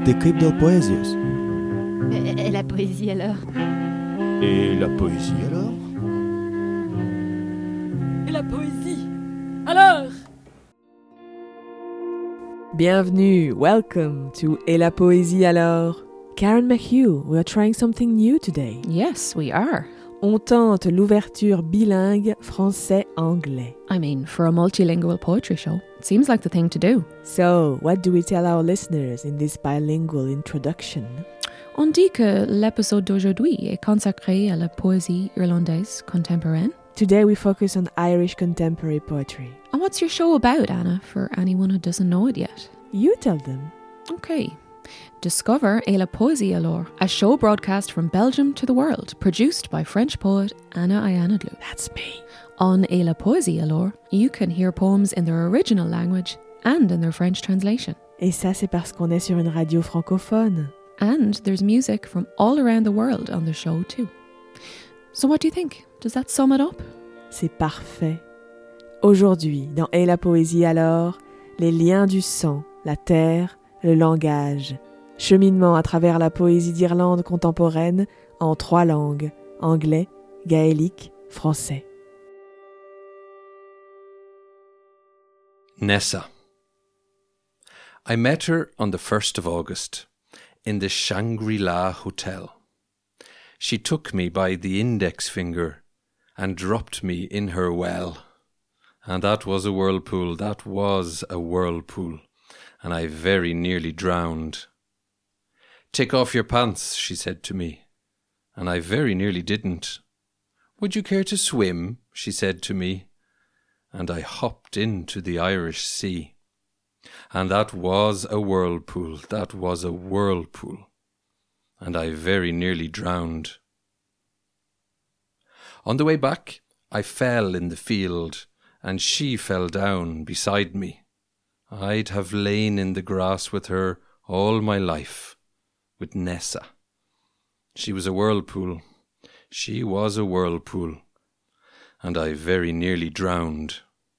t'écrives del poesios. Et la poésie alors? Et la poésie alors? Et la poésie alors? Bienvenue, welcome to Et la poésie alors. Karen McHugh, we are trying something new today. Yes, we are. On tente l'ouverture bilingue français-anglais. I mean, for a multilingual poetry show, it seems like the thing to do. So, what do we tell our listeners in this bilingual introduction? On dit que l'épisode d'aujourd'hui est consacré à la poésie irlandaise contemporaine. Today we focus on Irish contemporary poetry. And what's your show about, Anna, for anyone who doesn't know it yet? You tell them. Okay. Discover Et la poésie alors, a show broadcast from Belgium to the world, produced by French poet Anna Ayanadlu. That's me. On Et la poésie alors, you can hear poems in their original language and in their French translation. Et ça, c'est parce qu'on est sur une radio francophone. And there's music from all around the world on the show too. So what do you think? Does that sum it up? C'est parfait. Aujourd'hui, dans Et la poésie alors, les liens du sang, la terre, le langage. Cheminement à travers la poésie d'Irlande contemporaine en 3 langues, anglais, gaélique, français. Nessa. I met her on the 1st of August in the Shangri-La Hotel. She took me by the index finger and dropped me in her well. And that was a whirlpool, that was a whirlpool. And I very nearly drowned. "Take off your pants," she said to me, and I very nearly didn't. "Would you care to swim?" she said to me, and I hopped into the Irish Sea. And that was a whirlpool, that was a whirlpool, and I very nearly drowned. On the way back, I fell in the field, and she fell down beside me. I'd have lain in the grass with her all my life, with Nessa. She was a whirlpool, she was a whirlpool, and I very nearly drowned.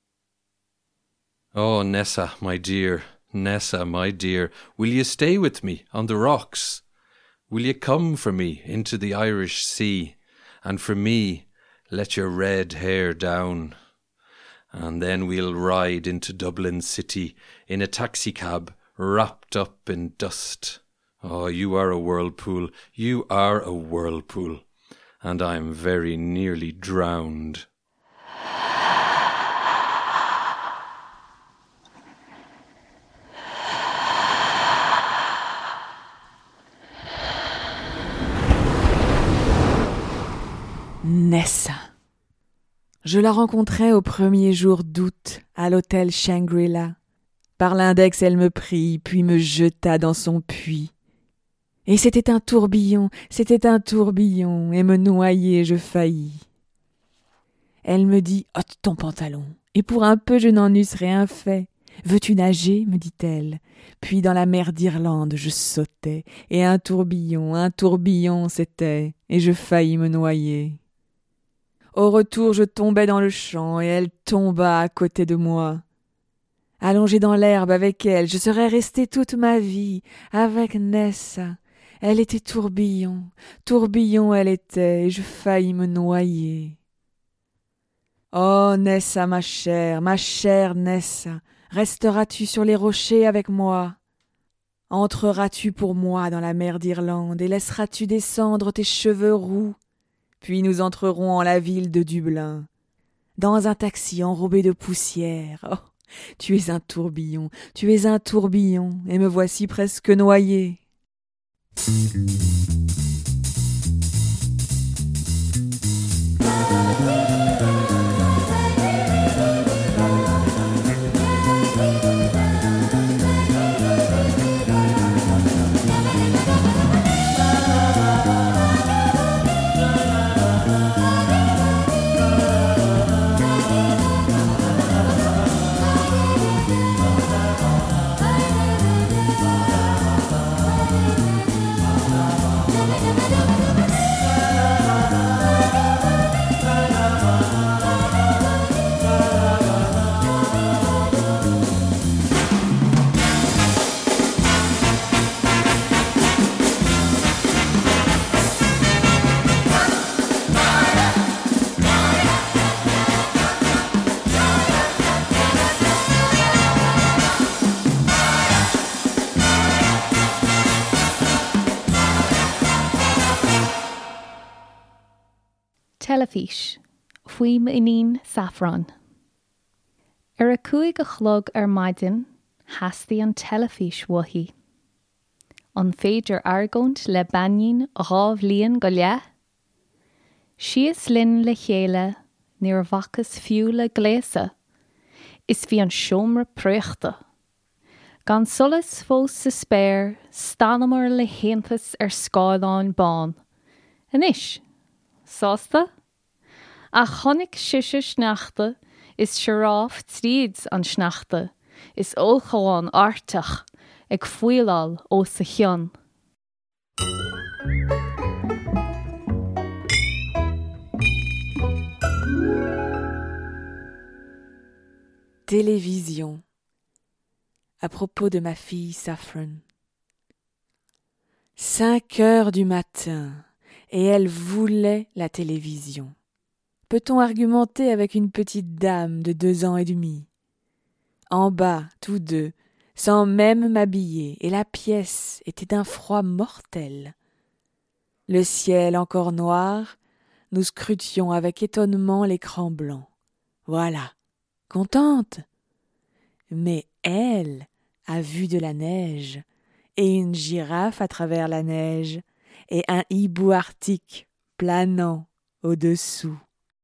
Oh, Nessa, my dear, Nessa, my dear, will you stay with me on the rocks? Will you come for me into the Irish Sea, and for me let your red hair down? And then we'll ride into Dublin City in a taxicab wrapped up in dust. Oh, you are a whirlpool, you are a whirlpool, and I'm very nearly drowned. Nessa. Je la rencontrai au 1er jour d'août à l'hôtel Shangri-La. Par l'index, elle me prit, puis me jeta dans son puits. Et c'était un tourbillon, et me noyer, je faillis. Elle me dit « ôte ton pantalon, et pour un peu je n'en eusse rien fait. Veux-tu nager ?» me dit-elle. Puis dans la mer d'Irlande je sautais, et un tourbillon c'était, et je faillis me noyer. Au retour, je tombais dans le champ et elle tomba à côté de moi. Allongée dans l'herbe avec elle, je serais restée toute ma vie avec Nessa. Elle était tourbillon elle était, et je faillis me noyer. Oh Nessa, ma chère Nessa, resteras-tu sur les rochers avec moi? Entreras-tu pour moi dans la mer d'Irlande et laisseras-tu descendre tes cheveux roux? Puis nous entrerons en la ville de Dublin, dans un taxi enrobé de poussière. Oh, tu es un tourbillon, et me voici presque noyé. telefís, faoi inín saffron. Ar a cúig a chlog ar maidin, heastaí an telefís wathí. An féidir argónt le bainin rábh líon go leith. Sias linn le chéile, níor bhachas fiú le gléasa, is bhí an seomra pruachta. Gan solas fós sa spéir, stanamar le héantas ar scáiláin bán. Anis, sásta? A chonig siise sneachta, is siráf tríd an sneachta, is óchaáin artach, ag fuileáil ó sa cheann. Télévision. À propos de ma fille Saffron. 5 heures du matin, et elle voulait la télévision. Peut-on argumenter avec une petite dame de 2 ans et demi? En bas, tous deux, sans même m'habiller, et la pièce était d'un froid mortel. Le ciel encore noir, nous scrutions avec étonnement l'écran blanc. Voilà, contente. Mais elle a vu de la neige, et une girafe à travers la neige, et un hibou arctique planant au-dessous.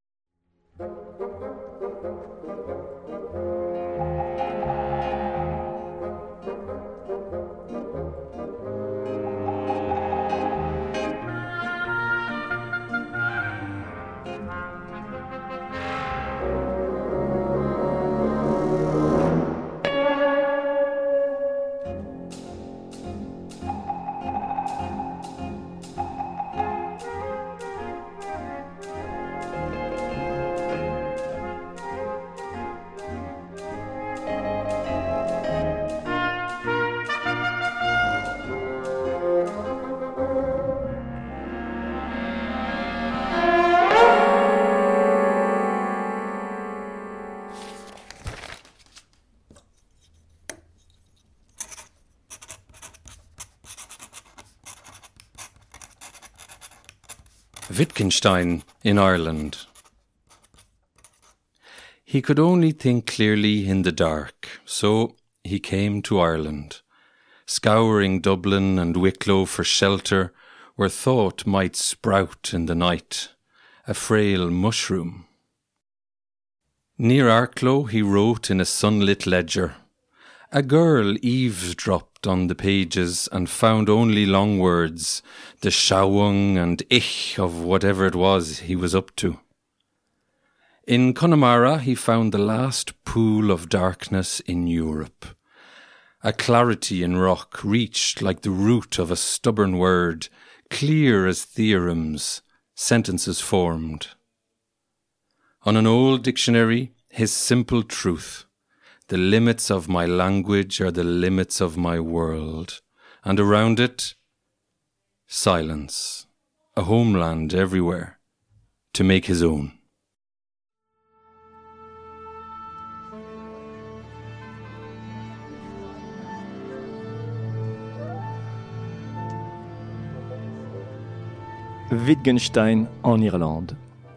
Wittgenstein in Ireland. He could only think clearly in the dark, so he came to Ireland, scouring Dublin and Wicklow for shelter where thought might sprout in the night, a frail mushroom. Near Arklow he wrote in a sunlit ledger. A girl eavesdropped on the pages and found only long words, the shawung and ich of whatever it was he was up to. In Connemara he found the last pool of darkness in Europe. A clarity in rock reached like the root of a stubborn word, clear as theorems, sentences formed. On an old dictionary, his simple truth. The limits of my language are the limits of my world, and around it, silence, a homeland everywhere, to make his own. Wittgenstein en Irlande.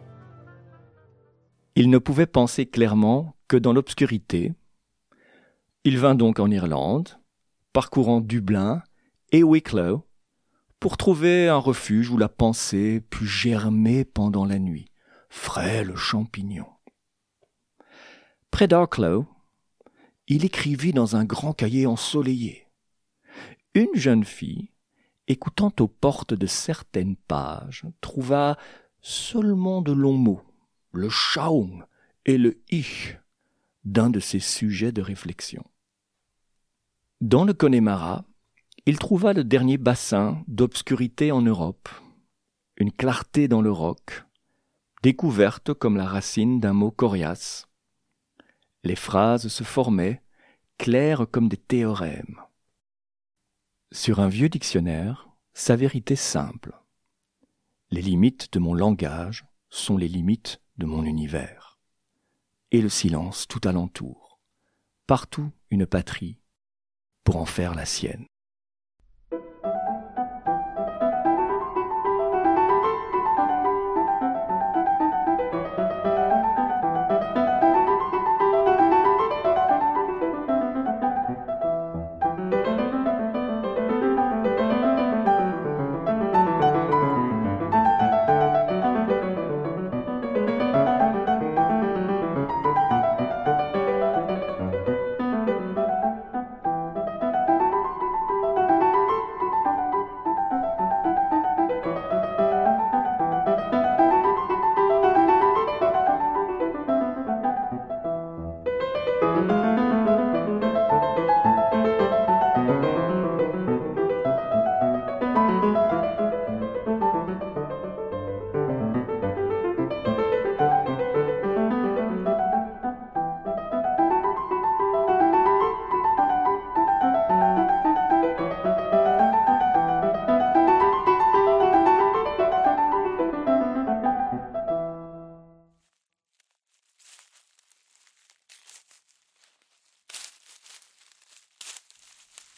Il ne pouvait penser clairement que dans l'obscurité. Il vint donc en Irlande, parcourant Dublin et Wicklow, pour trouver un refuge où la pensée put germer pendant la nuit, frêle champignon. Près d'Arklow, il écrivit dans un grand cahier ensoleillé. Une jeune fille, écoutant aux portes de certaines pages, trouva seulement de longs mots, le shaung et le ich, d'un de ses sujets de réflexion. Dans le Connemara, il trouva le dernier bassin d'obscurité en Europe, une clarté dans le roc, découverte comme la racine d'un mot coriace. Les phrases se formaient, claires comme des théorèmes. Sur un vieux dictionnaire, sa vérité simple. Les limites de mon langage sont les limites de mon univers. Et le silence tout alentour. Partout une patrie, pour en faire la sienne.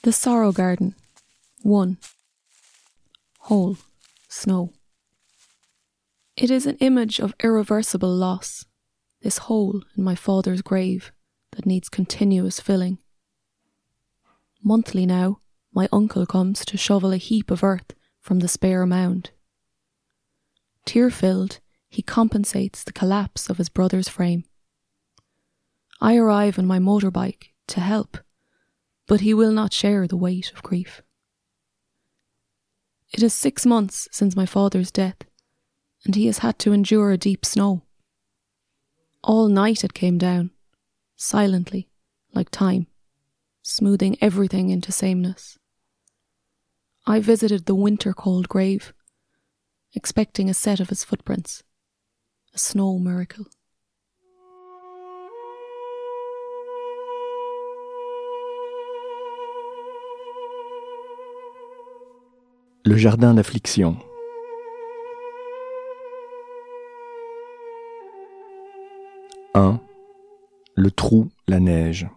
The Sorrow Garden. 1. Hole. Snow. It is an image of irreversible loss, this hole in my father's grave that needs continuous filling. Monthly now, my uncle comes to shovel a heap of earth from the spare mound. Tear-filled, he compensates the collapse of his brother's frame. I arrive on my motorbike to help, but he will not share the weight of grief. It is 6 months since my father's death, and he has had to endure a deep snow. All night it came down, silently, like time, smoothing everything into sameness. I visited the winter-cold grave, expecting a set of his footprints, a snow miracle. Le jardin d'affliction. Le trou, la neige.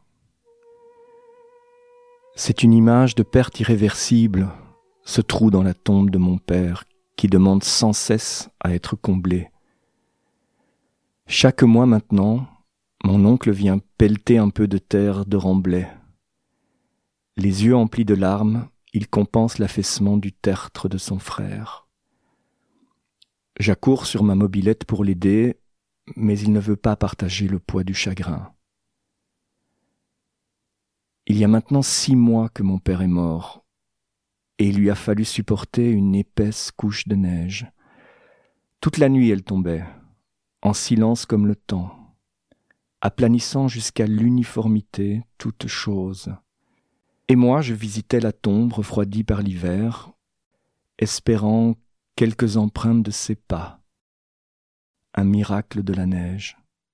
C'est une image de perte irréversible, ce trou dans la tombe de mon père qui demande sans cesse à être comblé. Chaque mois maintenant, mon oncle vient pelleter un peu de terre de remblai. Les yeux emplis de larmes, il compense l'affaissement du tertre de son frère. J'accours sur ma mobilette pour l'aider, mais il ne veut pas partager le poids du chagrin. Il y a maintenant 6 mois que mon père est mort, et il lui a fallu supporter une épaisse couche de neige. Toute la nuit elle tombait, en silence comme le temps, aplanissant jusqu'à l'uniformité toute chose. Et moi je visitais la tombe refroidie par l'hiver, espérant quelques empreintes de ses pas. Un miracle de la neige.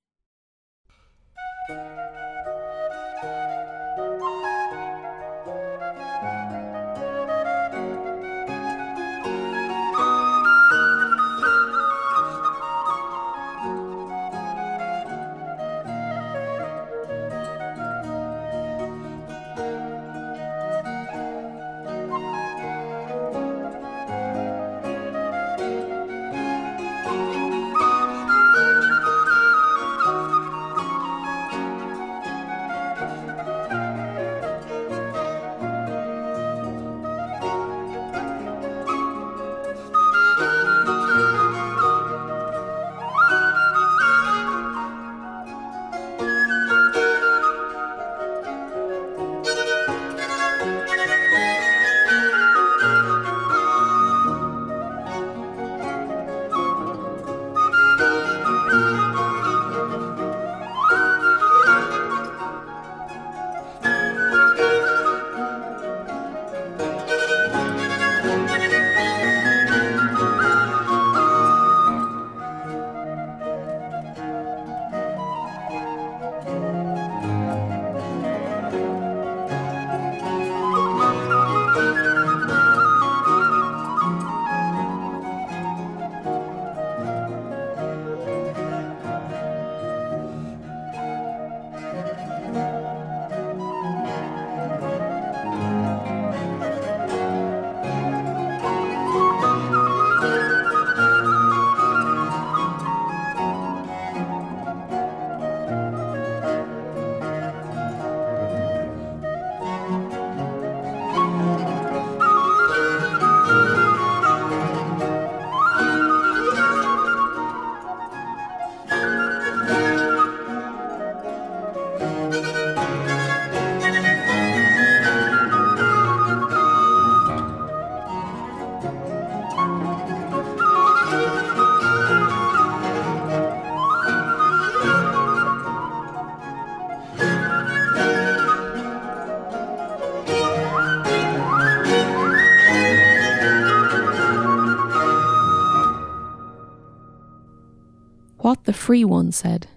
What the Free One said.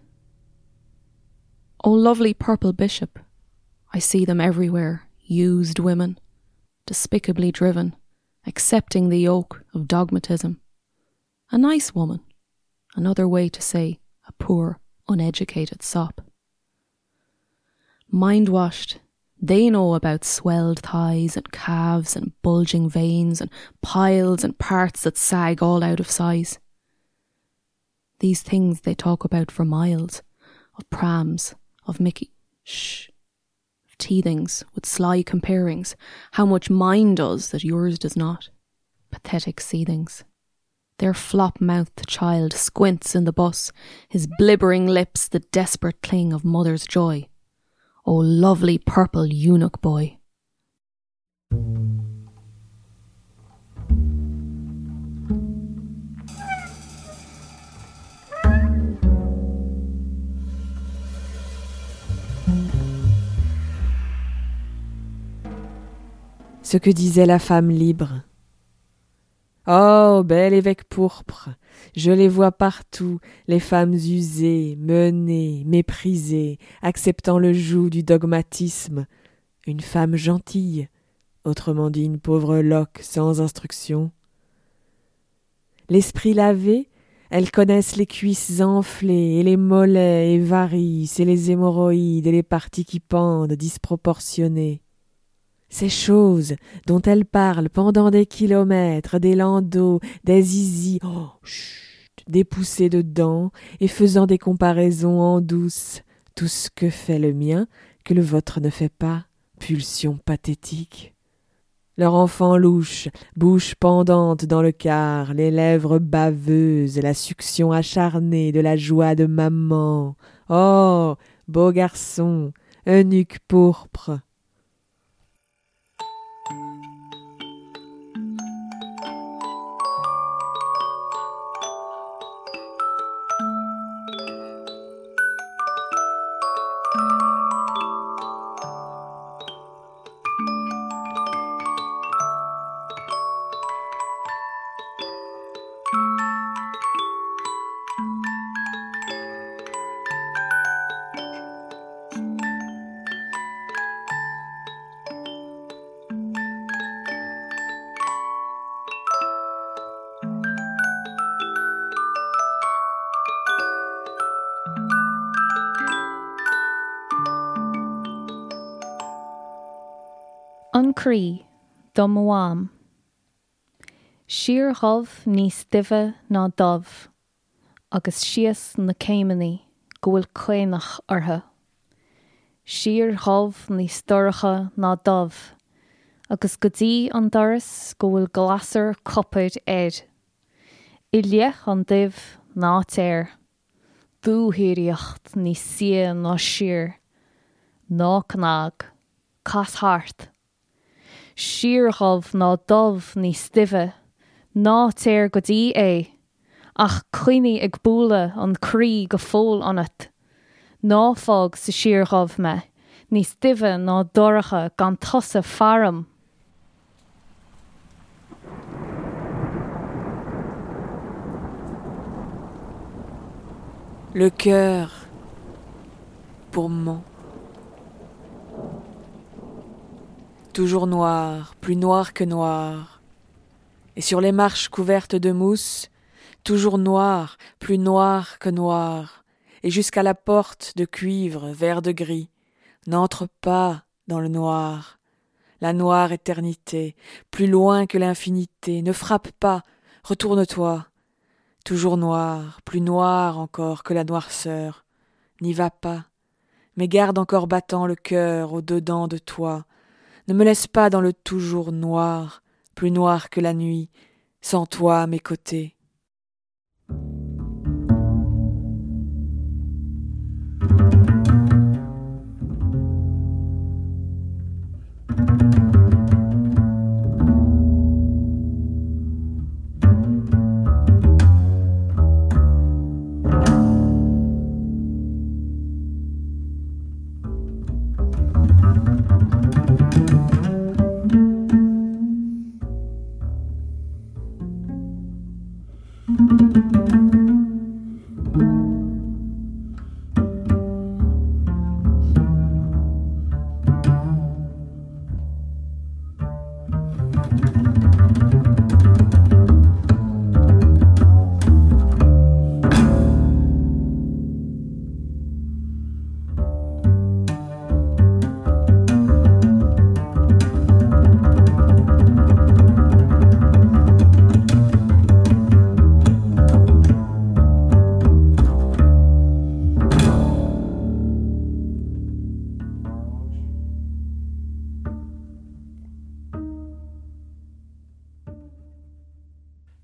O lovely purple bishop, I see them everywhere, used women, despicably driven, accepting the yoke of dogmatism. A nice woman, another way to say a poor, uneducated sop. Mind-washed, They know about swelled thighs and calves and bulging veins and piles and parts that sag all out of size. These things they talk about for miles, of prams, of Mickey, of teethings with sly comparings, how much mine does that yours does not. Pathetic seethings. Their flop-mouthed child squints in the bus, his blibbering lips the desperate cling of mother's joy. O lovely purple eunuch boy. Ce que disait la femme libre. Oh, bel évêque pourpre, je les vois partout, les femmes usées, menées, méprisées, acceptant le joug du dogmatisme. Une femme gentille, autrement dit une pauvre loque sans instruction. L'esprit lavé, elles connaissent les cuisses enflées, et les mollets et varices, et les hémorroïdes, et les parties qui pendent, disproportionnées. Ces choses dont elles parlent pendant des kilomètres, des landaux, des zizi, des poussées de dents, et faisant des comparaisons en douce, tout ce que fait le mien, que le vôtre ne fait pas, pulsion pathétique. Leur enfant louche, bouche pendante dans le quart, les lèvres baveuses, la succion acharnée de la joie de maman. Oh, beau garçon, eunuque pourpre. An Crí, dom Mháam. Siar dhubh níos duibhe ná dubh, agus sias na céimeannaí go bhfuil caonach orthu. Siar dhubh níos doracha ná dubh, agus go dtí an doras go bhfuil glasar copaid éid. I leith an duibh ná téir, dúthaíocht níos sia ná siar, ná cnág, cas thart. Siar dhubh ná dubh níos duibhe, ná téir go dtí é, ach cuoine ag búla an crí go fóil anat. Ná fág sa siar dhubh me, níos duibhe ná doracha gan tosa fearam. Le cœur, pour mon. Toujours noir, plus noir que noir. Et sur les marches couvertes de mousse, toujours noir, plus noir que noir. Et jusqu'à la porte de cuivre, vert de gris, n'entre pas dans le noir. La noire éternité, plus loin que l'infinité, ne frappe pas, retourne-toi. Toujours noir, plus noir encore que la noirceur. N'y va pas, mais garde encore battant le cœur au-dedans de toi. Ne me laisse pas dans le toujours noir, plus noir que la nuit, sans toi à mes côtés.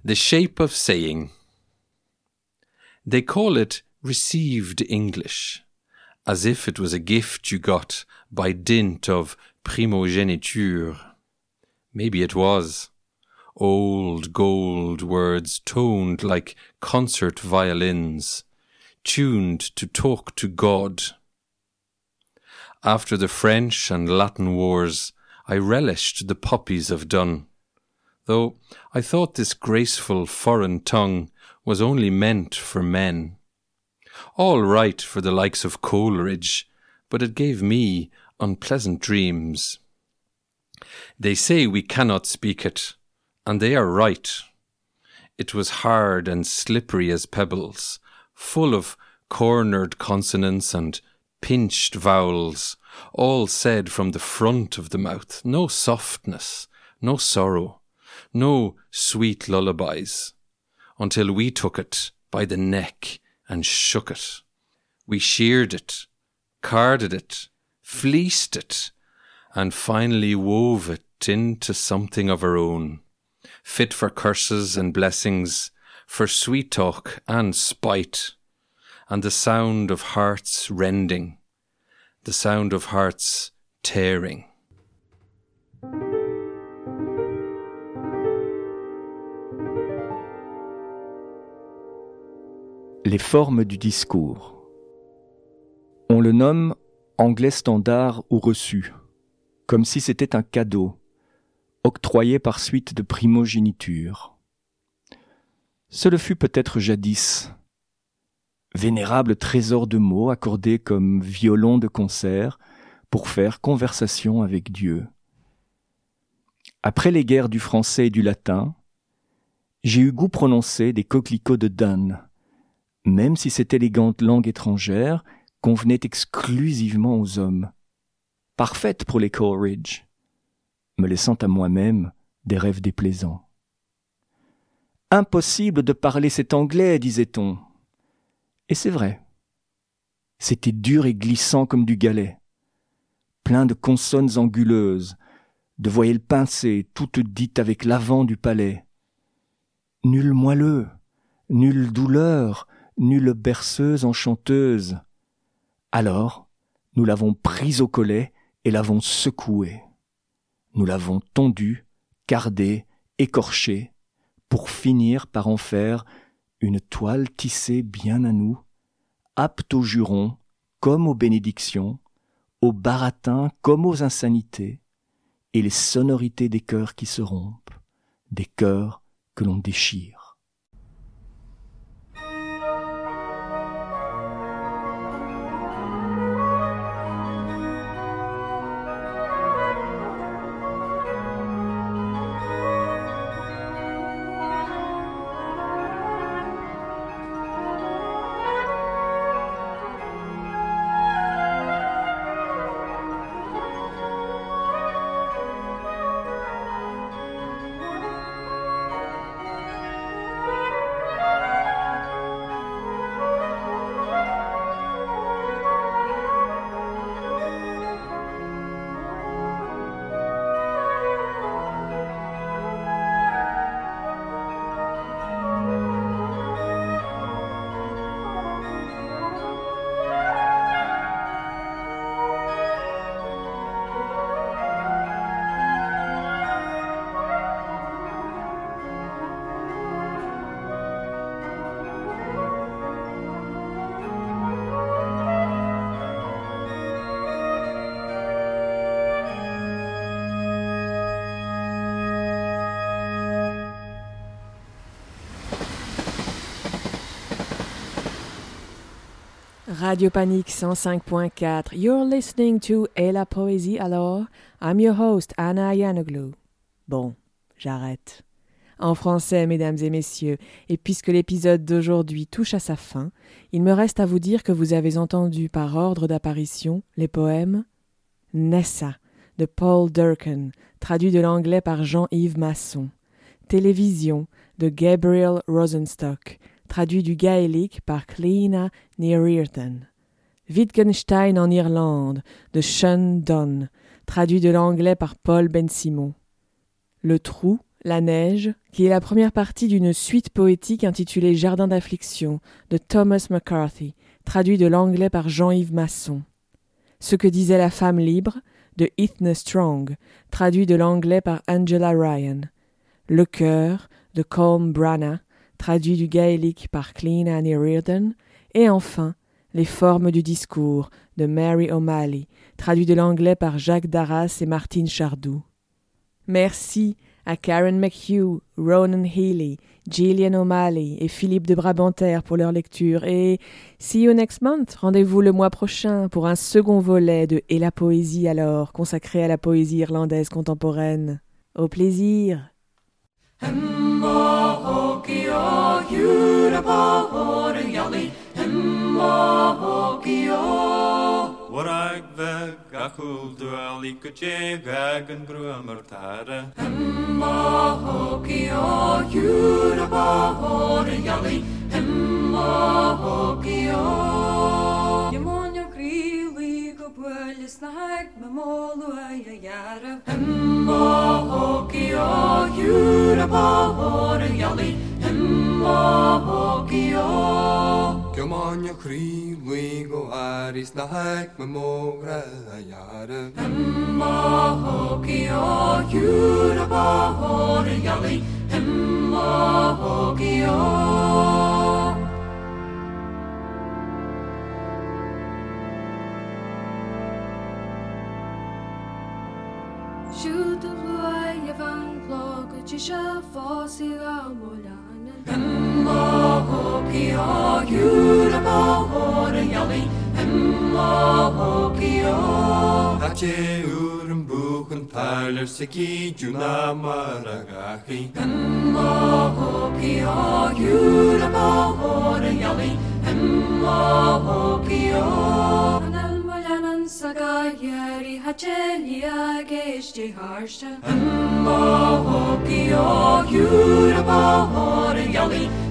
The shape of saying. They call it received English, as if it was a gift you got by dint of primogeniture. Maybe it was. Old gold words toned like concert violins, tuned to talk to God. After the French and Latin wars, I relished the poppies of Dun, though I thought this graceful foreign tongue was only meant for men. All right for the likes of Coleridge, but it gave me unpleasant dreams. They say we cannot speak it, and they are right. It was hard and slippery as pebbles, full of cornered consonants and pinched vowels, all said from the front of the mouth. No softness, no sorrow, no sweet lullabies, until we took it by the neck and shook it. We sheared it, carded it, fleeced it, and finally wove it into something of our own, fit for curses and blessings, for sweet talk and spite, and the sound of hearts rending, the sound of hearts tearing. Les formes du discours. On le nomme anglais standard ou reçu, comme si c'était un cadeau, octroyé par suite de primogéniture. Ce le fut peut-être jadis, vénérable trésor de mots accordé comme violon de concert pour faire conversation avec Dieu. Après les guerres du français et du latin, j'ai eu goût prononcé des coquelicots de Donne, même si cette élégante langue étrangère convenait exclusivement aux hommes, parfaite pour les Coleridge, me laissant à moi-même des rêves déplaisants. Impossible de parler cet anglais, disait-on. Et c'est vrai. C'était dur et glissant comme du galet, plein de consonnes anguleuses, de voyelles pincées, toutes dites avec l'avant du palais. Nul moelleux, nulle douleur, nulle berceuse enchanteuse. Alors, nous l'avons prise au collet et l'avons secouée. Nous l'avons tondue, cardée, écorchée, pour finir par en faire une toile tissée bien à nous, apte aux jurons comme aux bénédictions, aux baratins comme aux insanités, et les sonorités des cœurs qui se rompent, des cœurs que l'on déchire. Radio Panique 105.4. You're listening to Et la poésie alors? I'm your host, Anna Yanoglu. Bon, j'arrête. En français, mesdames et messieurs, et puisque l'épisode d'aujourd'hui touche à sa fin, il me reste à vous dire que vous avez entendu par ordre d'apparition les poèmes Nessa de Paul Durcan, traduit de l'anglais par Jean-Yves Masson, Télévision de Gabriel Rosenstock, traduit du gaélique par Cleena Nearearton, Wittgenstein en Irlande de Sean Donne, traduit de l'anglais par Paul Ben-Simon, Le Trou, La neige, qui est la première partie d'une suite poétique intitulée Jardin d'affliction de Thomas McCarthy, traduit de l'anglais par Jean-Yves Masson. Ce que disait la femme libre de Ethne Strong, traduit de l'anglais par Angela Ryan. Le cœur de Colm Branagh, traduit du gaélique par Clean Annie Reardon. Et enfin, Les formes du discours de Mary O'Malley, traduit de l'anglais par Jacques Darras et Martine Chardou. Merci à Karen McHugh, Ronan Healy, Gillian O'Malley et Philippe de Brabanter pour leur lecture. Et see you next month. Rendez-vous le mois prochain pour un second volet de Et la poésie alors, consacré à la poésie irlandaise contemporaine. Au plaisir. Warag veg achul duali kuche gagan gruamar tara. Hemma hoki o yura bahor yali. Hemma hoki o. Yemonya krili go buelis na hag mamolu ayara. Hemma hoki o yura bahor yali. Hemma hoki o. Yemonya krili go aris na hag mogra yara. Hemma hoki o yura bahor yali. Hemma hoki o. Shoot the boy van blog chisha fosi ga molana. Hemma hoki o yura bahor yali. Hemma hoki o. Hache urm buchen parler siki juna maragachi. Hemma hoki o yura bahor yali. Hemma hoki o. Anal molanan sagayeri hachelia geshti harsha. Hemma hoki o yura bahor yali.